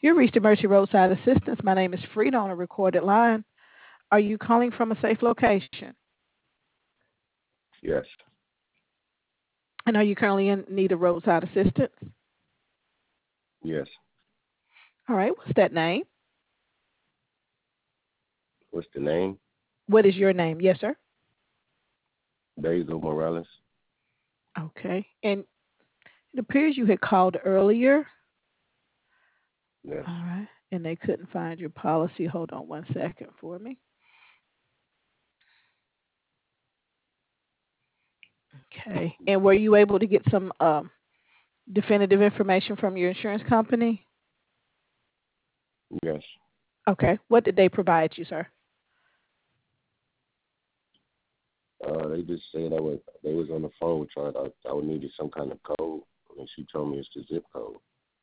You reached Emergency Roadside Assistance. My name is Frida on a recorded line. Are you calling from a safe location? Yes. And are you currently in need of roadside assistance? Yes. All right. What's that name? What's the name? What is your name? Yes, sir. Basil Morales. Okay. And it appears you had called earlier. Yes. All right. And they couldn't find your policy. Hold on one second for me. Okay. And were you able to get some definitive information from your insurance company? Yes. Okay. What did they provide you, sir? They just said they was on the phone trying. I would needed some kind of code, and she told me it's the zip code.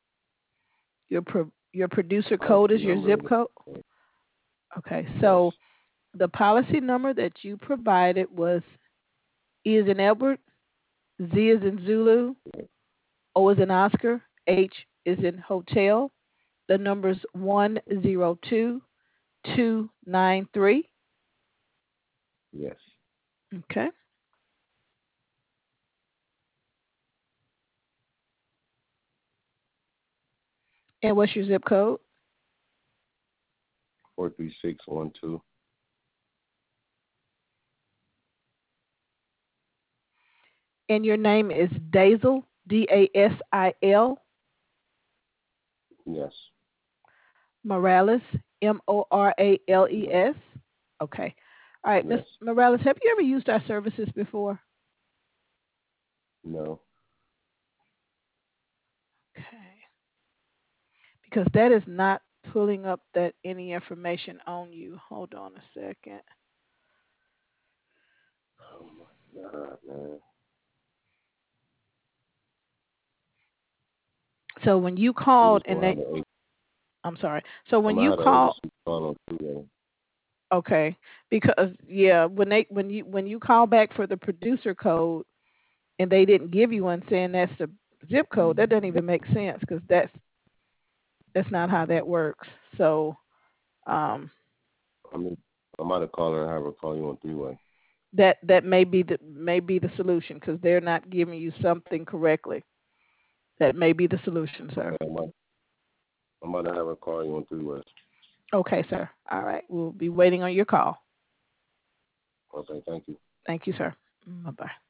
Your producer code Policy is your number. zip code? Okay. Yes. So the policy number that you provided was E as in Edward, Z as in Zulu, O as in Oscar, H is in hotel. The number's 102293. Yes. Okay. And what's your zip code? 43612. And your name is Dasil, Dasil Yes. Morales, Morales. Okay. All right, Miss Yes. Morales, have you ever used our services before? No. Okay. Because that is not pulling up that any information on you. Hold on a second. Oh my God, man. So when you We called just and gonna have they, an. I'm sorry. So I'm when gonna you have the call, agency call on Tuesday. okay, because yeah, when you call back for the producer code and they didn't give you one saying that's the zip code, that doesn't even make sense because that's not how that works. So um, I mean, I'm about to call her and have her call you on three-way. that may be the solution because they're not giving you something correctly. That may be the solution, sir. Okay, I'm about to have her call you on three-way. Okay, sir. All right, we'll be waiting on your call. Okay, thank you. Thank you, sir. Bye bye.